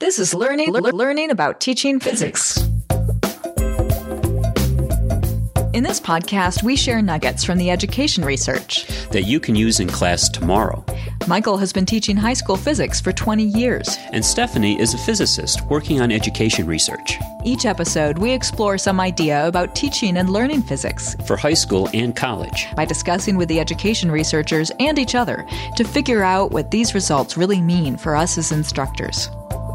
This is learning about teaching physics. In this podcast, we share nuggets from the education research that you can use in class tomorrow. Michael has been teaching high school physics for 20 years. And Stephanie is a physicist working on education research. Each episode, we explore some idea about teaching and learning physics for high school and college by discussing with the education researchers and each other to figure out what these results really mean for us as instructors.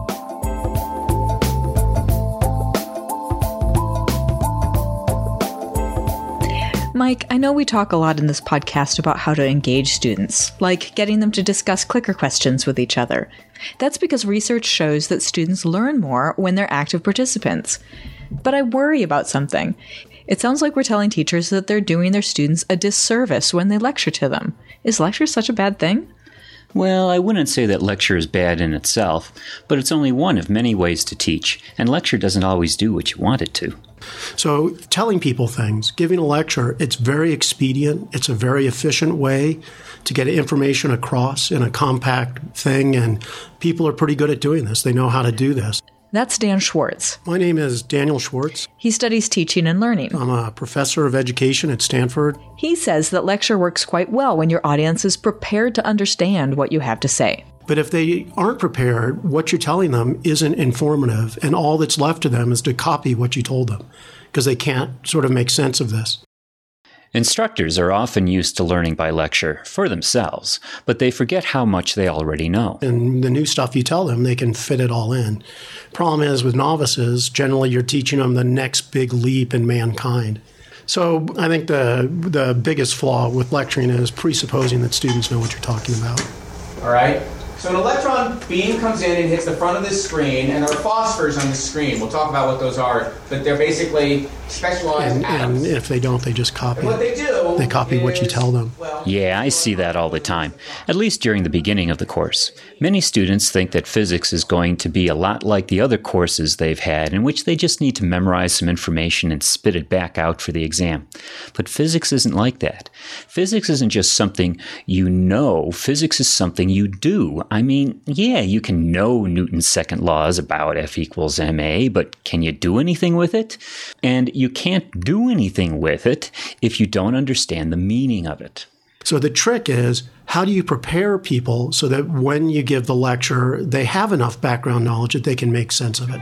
Mike, I know we talk a lot in this podcast about how to engage students, like getting them to discuss clicker questions with each other. That's because research shows that students learn more when they're active participants. But I worry about something. It sounds like we're telling teachers that they're doing their students a disservice when they lecture to them. Is lecture such a bad thing? Well, I wouldn't say that lecture is bad in itself, but it's only one of many ways to teach, and lecture doesn't always do what you want it to. So telling people things, giving a lecture, it's very expedient. It's a very efficient way to get information across in a compact thing, and people are pretty good at doing this. They know how to do this. That's Dan Schwartz. My name is Daniel Schwartz. He studies teaching and learning. I'm a professor of education at Stanford. He says that lecture works quite well when your audience is prepared to understand what you have to say. But if they aren't prepared, what you're telling them isn't informative, and all that's left to them is to copy what you told them, because they can't sort of make sense of this. Instructors are often used to learning by lecture for themselves, but they forget how much they already know. And the new stuff you tell them, they can fit it all in. Problem is, with novices, generally you're teaching them the next big leap in mankind. So I think the biggest flaw with lecturing is presupposing that students know what you're talking about. All right? So an electron beam comes in and hits the front of this screen, and there are phosphors on the screen. We'll talk about what those are, but they're basically specialized atoms. And if they don't, they just copy. And what they do, they copy what you tell them. Yeah, I see that all the time, at least during the beginning of the course. Many students think that physics is going to be a lot like the other courses they've had, in which they just need to memorize some information and spit it back out for the exam. But physics isn't like that. Physics isn't just something you know. Physics is something you do. I mean, yeah, you can know Newton's second laws about F equals ma, but can you do anything with it? And you can't do anything with it if you don't understand the meaning of it. So the trick is, how do you prepare people so that when you give the lecture, they have enough background knowledge that they can make sense of it?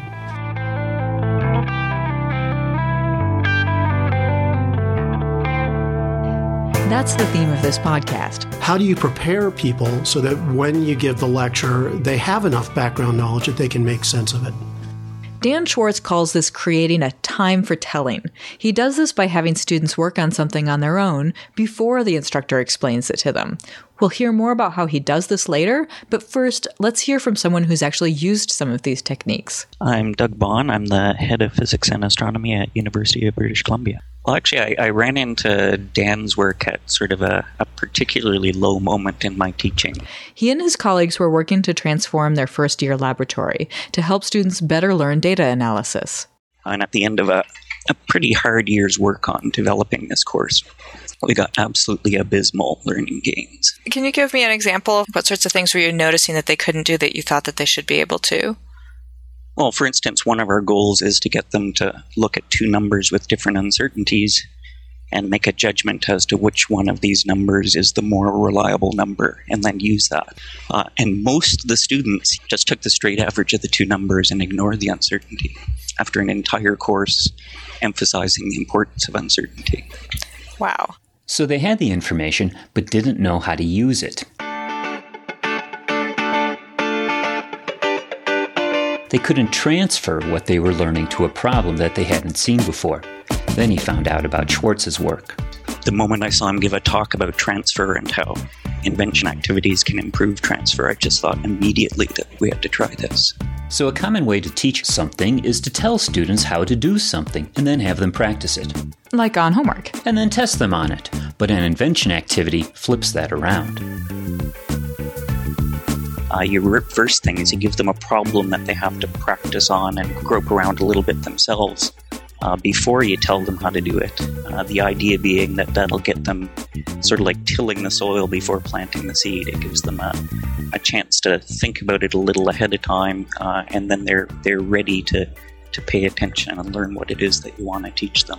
That's the theme of this podcast. How do you prepare people so that when you give the lecture, they have enough background knowledge that they can make sense of it? Dan Schwartz calls this creating a time for telling. He does this by having students work on something on their own before the instructor explains it to them. We'll hear more about how he does this later, but first, let's hear from someone who's actually used some of these techniques. I'm Doug Bond. I'm the head of physics and astronomy at University of British Columbia. Well, actually, I ran into Dan's work at sort of a particularly low moment in my teaching. He and his colleagues were working to transform their first-year laboratory to help students better learn data analysis. And at the end of a pretty hard year's work on developing this course, we got absolutely abysmal learning gains. Can you give me an example of what sorts of things were you noticing that they couldn't do that you thought that they should be able to? Well, for instance, one of our goals is to get them to look at two numbers with different uncertainties and make a judgment as to which one of these numbers is the more reliable number, and then use that. And most of the students just took the straight average of the two numbers and ignored the uncertainty after an entire course emphasizing the importance of uncertainty. Wow. So they had the information, but didn't know how to use it. They couldn't transfer what they were learning to a problem that they hadn't seen before. Then he found out about Schwartz's work. The moment I saw him give a talk about transfer and how invention activities can improve transfer, I just thought immediately that we had to try this. So a common way to teach something is to tell students how to do something and then have them practice it. Like on homework. And then test them on it. But an invention activity flips that around. Your first thing is you give them a problem that they have to practice on and grope around a little bit themselves. before you tell them how to do it. The idea being that that'll get them sort of like tilling the soil before planting the seed. It gives them a chance to think about it a little ahead of time, and then they're ready to pay attention and learn what it is that you want to teach them.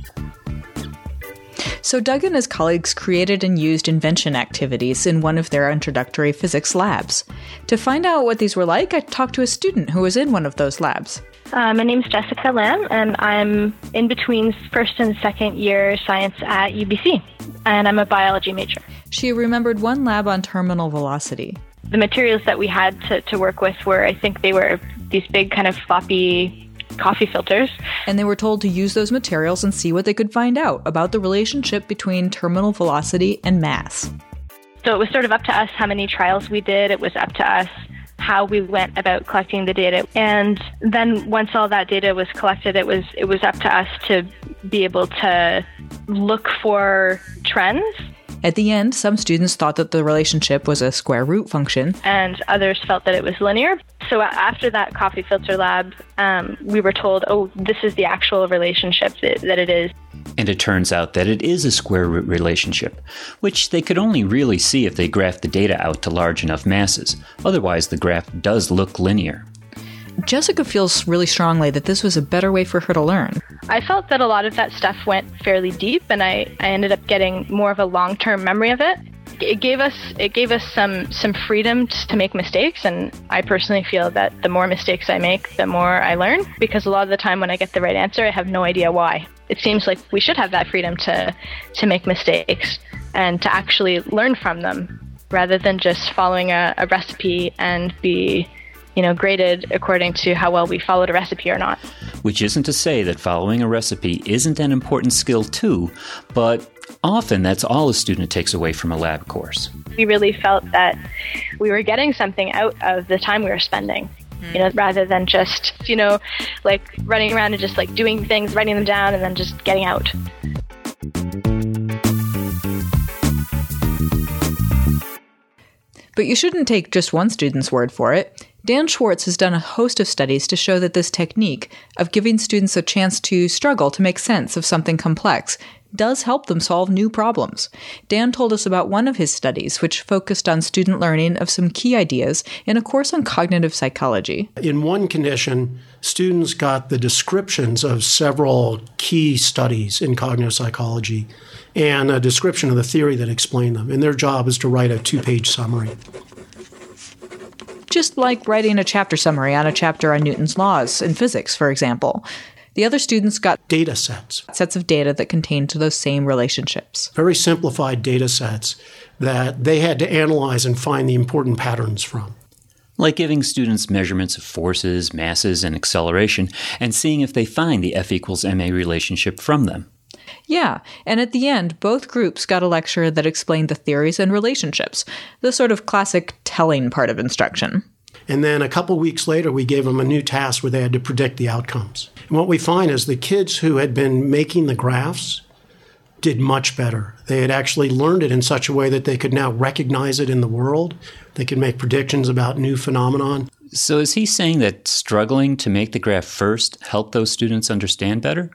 So Doug and his colleagues created and used invention activities in one of their introductory physics labs. To find out what these were like, I talked to a student who was in one of those labs. My name's Jessica Lamb, and I'm in between first and second year science at UBC, and I'm a biology major. She remembered one lab on terminal velocity. The materials that we had to work with were, I think they were these big kind of floppy coffee filters. And they were told to use those materials and see what they could find out about the relationship between terminal velocity and mass. So it was sort of up to us how many trials we did. It was up to us how we went about collecting the data. And then once all that data was collected, it was up to us to be able to look for trends. At the end, some students thought that the relationship was a square root function, and others felt that it was linear. So after that coffee filter lab, we were told, oh, this is the actual relationship that it is. And it turns out that it is a square root relationship, which they could only really see if they graphed the data out to large enough masses. Otherwise, the graph does look linear. Jessica feels really strongly that this was a better way for her to learn. I felt that a lot of that stuff went fairly deep, and I ended up getting more of a long-term memory of it. It gave us some freedom to make mistakes, and I personally feel that the more mistakes I make, the more I learn, because a lot of the time when I get the right answer, I have no idea why. It seems like we should have that freedom to make mistakes and to actually learn from them, rather than just following a recipe and be graded according to how well we followed a recipe or not. Which isn't to say that following a recipe isn't an important skill too, but often that's all a student takes away from a lab course. We really felt that we were getting something out of the time we were spending, rather than just, like running around and just like doing things, writing them down, and then just getting out. But you shouldn't take just one student's word for it. Dan Schwartz has done a host of studies to show that this technique of giving students a chance to struggle to make sense of something complex does help them solve new problems. Dan told us about one of his studies, which focused on student learning of some key ideas in a course on cognitive psychology. In one condition, students got the descriptions of several key studies in cognitive psychology and a description of the theory that explained them. And their job is to write a 2-page summary. Just like writing a chapter summary on a chapter on Newton's laws in physics, for example. The other students got data sets of data that contained those same relationships. Very simplified data sets that they had to analyze and find the important patterns from. Like giving students measurements of forces, masses, and acceleration, and seeing if they find the F equals ma relationship from them. Yeah, and at the end, both groups got a lecture that explained the theories and relationships, the sort of classic telling part of instruction. And then a couple weeks later, we gave them a new task where they had to predict the outcomes. And what we find is the kids who had been making the graphs did much better. They had actually learned it in such a way that they could now recognize it in the world. They could make predictions about new phenomenon. So is he saying that struggling to make the graph first helped those students understand better?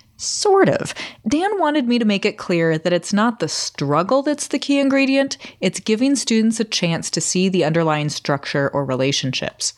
Sort of. Dan wanted me to make it clear that it's not the struggle that's the key ingredient, it's giving students a chance to see the underlying structure or relationships.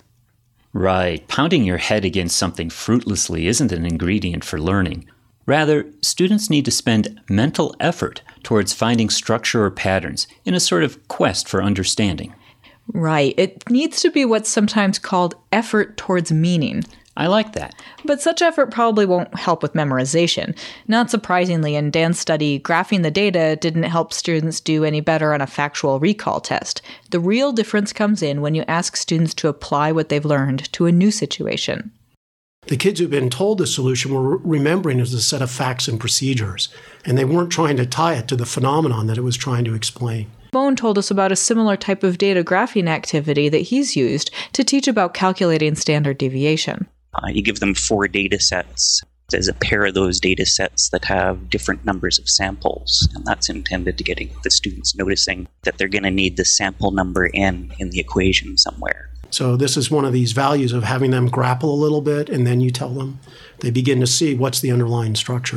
Right. Pounding your head against something fruitlessly isn't an ingredient for learning. Rather, students need to spend mental effort towards finding structure or patterns in a sort of quest for understanding. Right. It needs to be what's sometimes called effort towards meaning. I like that. But such effort probably won't help with memorization. Not surprisingly, in Dan's study, graphing the data didn't help students do any better on a factual recall test. The real difference comes in when you ask students to apply what they've learned to a new situation. The kids who've been told the solution were remembering it as a set of facts and procedures, and they weren't trying to tie it to the phenomenon that it was trying to explain. Bone told us about a similar type of data graphing activity that he's used to teach about calculating standard deviation. You give them 4 data sets. There's a pair of those data sets that have different numbers of samples, and that's intended to get the students noticing that they're going to need the sample number n in the equation somewhere. So this is one of these values of having them grapple a little bit, and then you tell them. They begin to see what's the underlying structure.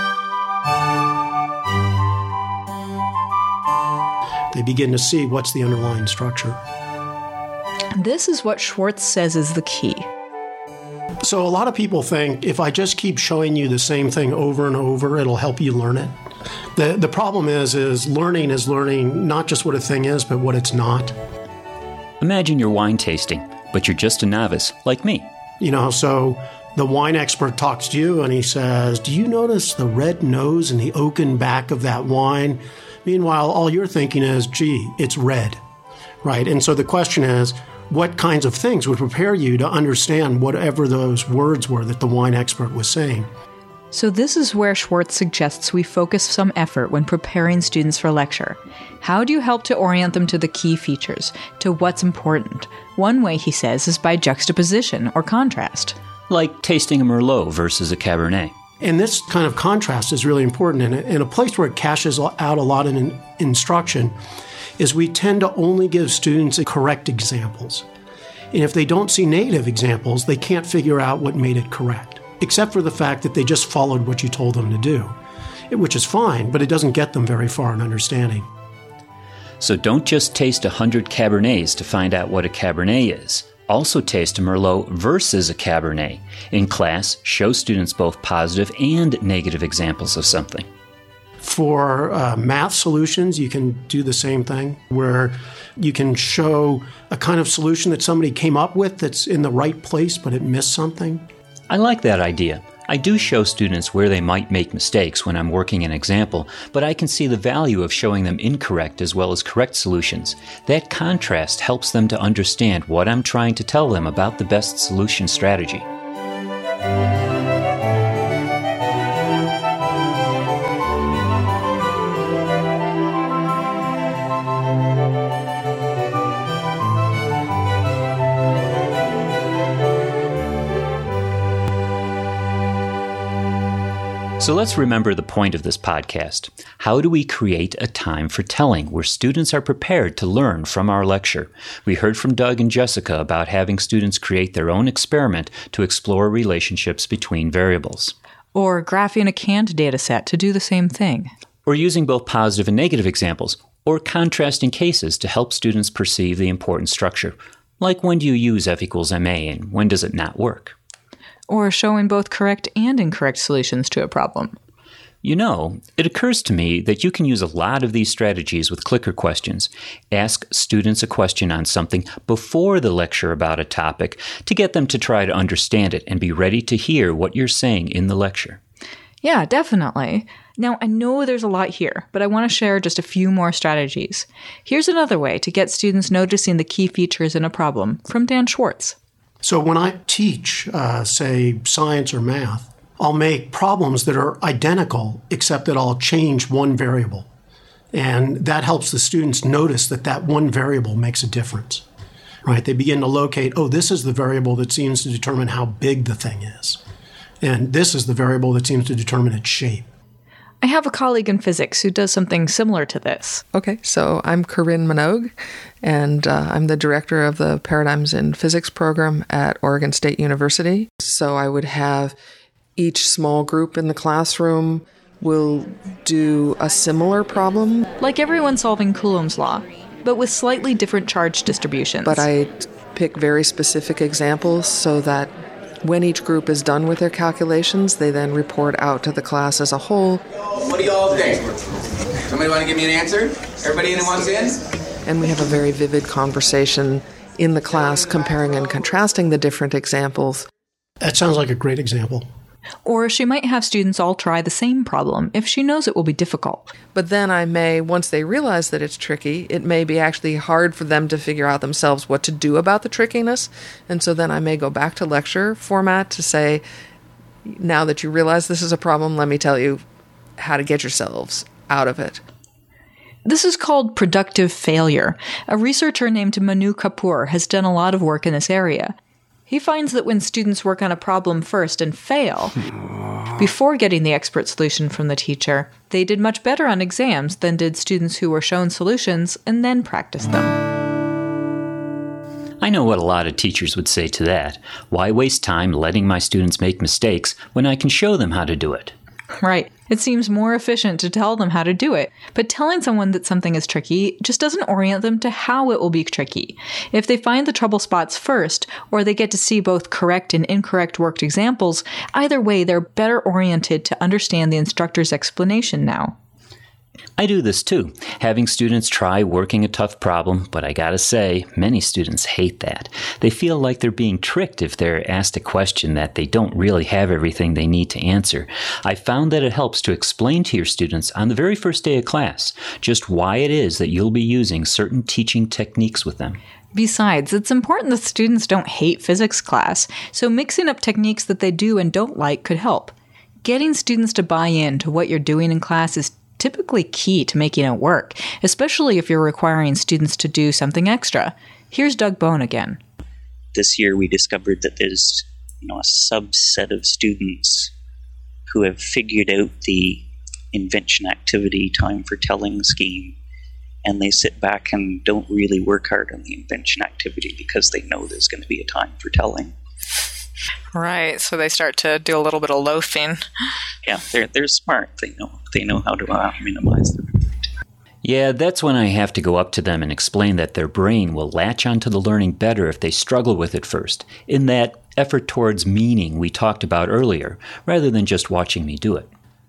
They begin to see what's the underlying structure. This is what Schwartz says is the key. So a lot of people think if I just keep showing you the same thing over and over, it'll help you learn it. The problem is learning not just what a thing is, but what it's not. Imagine you're wine tasting, but you're just a novice, like me. So the wine expert talks to you and he says, do you notice the red nose and the oaken back of that wine? Meanwhile, all you're thinking is, gee, it's red, right? And so the question is, what kinds of things would prepare you to understand whatever those words were that the wine expert was saying? So this is where Schwartz suggests we focus some effort when preparing students for lecture. How do you help to orient them to the key features, to what's important? One way, he says, is by juxtaposition or contrast. Like tasting a Merlot versus a Cabernet. And this kind of contrast is really important. And a place where it cashes out a lot in instruction is we tend to only give students correct examples. And if they don't see negative examples, they can't figure out what made it correct, except for the fact that they just followed what you told them to do, which is fine, but it doesn't get them very far in understanding. So don't just taste 100 Cabernets to find out what a Cabernet is. Also taste a Merlot versus a Cabernet. In class, show students both positive and negative examples of something. For math solutions, you can do the same thing, where you can show a kind of solution that somebody came up with that's in the right place, but it missed something. I like that idea. I do show students where they might make mistakes when I'm working an example, but I can see the value of showing them incorrect as well as correct solutions. That contrast helps them to understand what I'm trying to tell them about the best solution strategy. So let's remember the point of this podcast. How do we create a time for telling where students are prepared to learn from our lecture? We heard from Doug and Jessica about having students create their own experiment to explore relationships between variables. Or graphing a canned data set to do the same thing. Or using both positive and negative examples, or contrasting cases to help students perceive the important structure. Like when do you use F equals MA and when does it not work? Or showing both correct and incorrect solutions to a problem. It occurs to me that you can use a lot of these strategies with clicker questions. Ask students a question on something before the lecture about a topic to get them to try to understand it and be ready to hear what you're saying in the lecture. Yeah, definitely. Now, I know there's a lot here, but I want to share just a few more strategies. Here's another way to get students noticing the key features in a problem from Dan Schwartz. So when I teach, say, science or math, I'll make problems that are identical, except that I'll change one variable. And that helps the students notice that one variable makes a difference, right? They begin to locate, this is the variable that seems to determine how big the thing is. And this is the variable that seems to determine its shape. I have a colleague in physics who does something similar to this. Okay, so I'm Corinne Minogue, and I'm the director of the Paradigms in Physics program at Oregon State University. So I would have each small group in the classroom will do a similar problem. Like everyone solving Coulomb's law, but with slightly different charge distributions. But I pick very specific examples so that when each group is done with their calculations, they then report out to the class as a whole. What do you all think? Somebody want to give me an answer? Everybody in wants in? And we have a very vivid conversation in the class comparing and contrasting the different examples. That sounds like a great example. Or she might have students all try the same problem if she knows it will be difficult. But then I may, once they realize that it's tricky, it may be actually hard for them to figure out themselves what to do about the trickiness. And so then I may go back to lecture format to say, now that you realize this is a problem, let me tell you how to get yourselves out of it. This is called productive failure. A researcher named Manu Kapoor has done a lot of work in this area. He finds that when students work on a problem first and fail, before getting the expert solution from the teacher, they did much better on exams than did students who were shown solutions and then practiced them. I know what a lot of teachers would say to that. Why waste time letting my students make mistakes when I can show them how to do it? Right. It seems more efficient to tell them how to do it. But telling someone that something is tricky just doesn't orient them to how it will be tricky. If they find the trouble spots first, or they get to see both correct and incorrect worked examples, either way, they're better oriented to understand the instructor's explanation now. I do this too, having students try working a tough problem, but I gotta say, many students hate that. They feel like they're being tricked if they're asked a question that they don't really have everything they need to answer. I found that it helps to explain to your students on the very first day of class just why it is that you'll be using certain teaching techniques with them. Besides, it's important that students don't hate physics class, so mixing up techniques that they do and don't like could help. Getting students to buy in to what you're doing in class is typically key to making it work, especially if you're requiring students to do something extra. Here's Doug Bone again. This year we discovered that there's a subset of students who have figured out the invention activity time for telling scheme, and they sit back and don't really work hard on the invention activity because they know there's going to be a time for telling. Right, so they start to do a little bit of loafing. Yeah, they're smart. They know how to minimize their effort. Yeah, that's when I have to go up to them and explain that their brain will latch onto the learning better if they struggle with it first, in that effort towards meaning we talked about earlier, rather than just watching me do it.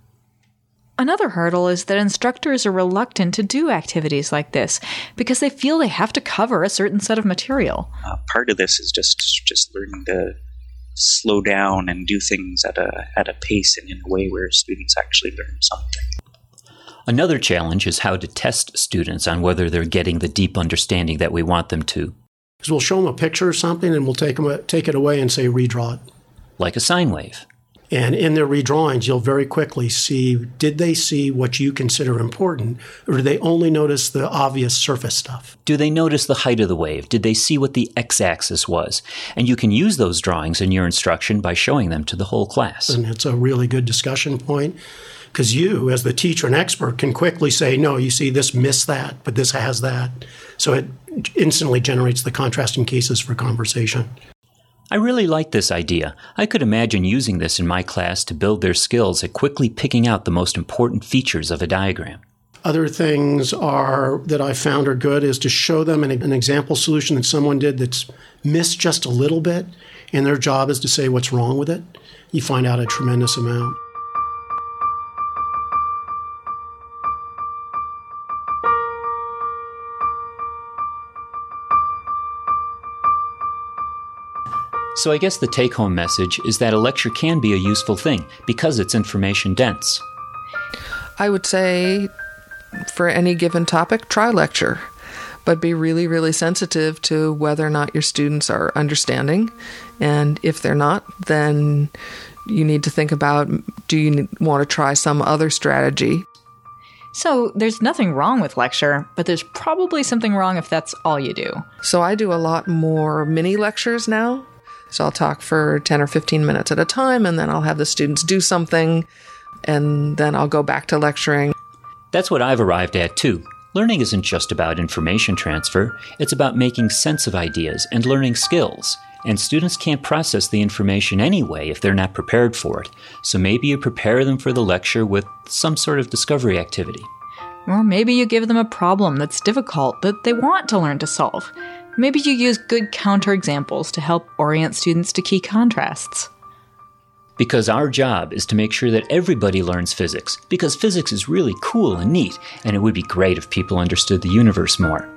Another hurdle is that instructors are reluctant to do activities like this because they feel they have to cover a certain set of material. Part of this is just learning to slow down and do things at a pace and in a way where students actually learn something. Another challenge is how to test students on whether they're getting the deep understanding that we want them to. Because we'll show them a picture or something and we'll take it away and say, redraw it. Like a sine wave. And in their redrawings, you'll very quickly see, did they see what you consider important, or do they only notice the obvious surface stuff? Do they notice the height of the wave? Did they see what the x-axis was? And you can use those drawings in your instruction by showing them to the whole class. And it's a really good discussion point, because you, as the teacher and expert, can quickly say, no, you see, this missed that, but this has that. So it instantly generates the contrasting cases for conversation. I really like this idea. I could imagine using this in my class to build their skills at quickly picking out the most important features of a diagram. Other things that I found are good is to show them an example solution that someone did that's missed just a little bit, and their job is to say what's wrong with it. You find out a tremendous amount. So I guess the take-home message is that a lecture can be a useful thing because it's information dense. I would say for any given topic, try lecture, but be really, really sensitive to whether or not your students are understanding. And if they're not, then you need to think about, do you want to try some other strategy? So there's nothing wrong with lecture, but there's probably something wrong if that's all you do. So I do a lot more mini lectures now. So I'll talk for 10 or 15 minutes at a time, and then I'll have the students do something, and then I'll go back to lecturing. That's what I've arrived at, too. Learning isn't just about information transfer. It's about making sense of ideas and learning skills. And students can't process the information anyway if they're not prepared for it. So maybe you prepare them for the lecture with some sort of discovery activity. Or maybe you give them a problem that's difficult that they want to learn to solve. Maybe you use good counterexamples to help orient students to key contrasts. Because our job is to make sure that everybody learns physics, because physics is really cool and neat, and it would be great if people understood the universe more.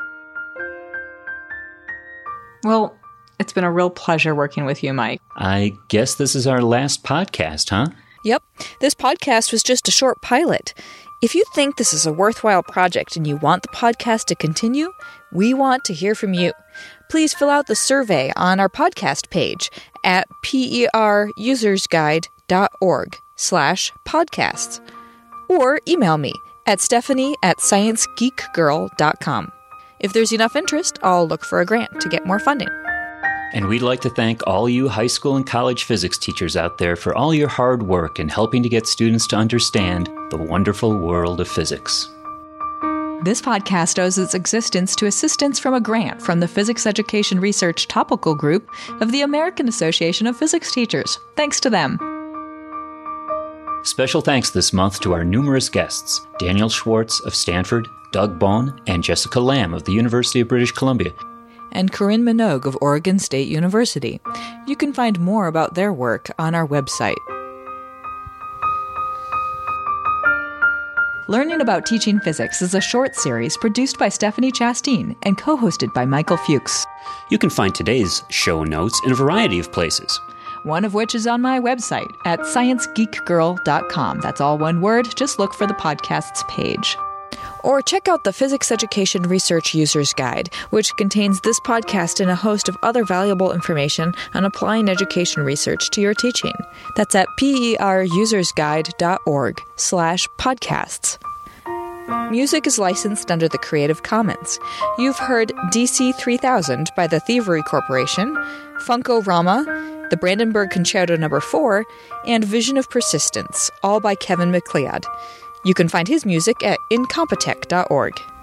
Well, it's been a real pleasure working with you, Mike. I guess this is our last podcast, huh? Yep. This podcast was just a short pilot. If you think this is a worthwhile project and you want the podcast to continue, we want to hear from you. Please fill out the survey on our podcast page at perusersguide.org/podcasts or email me at stephanie@sciencegeekgirl.com. If there's enough interest, I'll look for a grant to get more funding. And we'd like to thank all you high school and college physics teachers out there for all your hard work in helping to get students to understand the wonderful world of physics. This podcast owes its existence to assistance from a grant from the Physics Education Research Topical Group of the American Association of Physics Teachers. Thanks to them. Special thanks this month to our numerous guests, Daniel Schwartz of Stanford, Doug Bohn, and Jessica Lamb of the University of British Columbia. And Corinne Minogue of Oregon State University. You can find more about their work on our website. Learning About Teaching Physics is a short series produced by Stephanie Chastain and co-hosted by Michael Fuchs. You can find today's show notes in a variety of places. One of which is on my website at sciencegeekgirl.com. That's all one word. Just look for the podcast's page. Or check out the Physics Education Research User's Guide, which contains this podcast and a host of other valuable information on applying education research to your teaching. That's at perusersguide.org/podcasts. Music is licensed under the Creative Commons. You've heard DC 3000 by the Thievery Corporation, Funko-Rama, the Brandenburg Concerto No. 4, and Vision of Persistence, all by Kevin MacLeod. You can find his music at incompetech.org.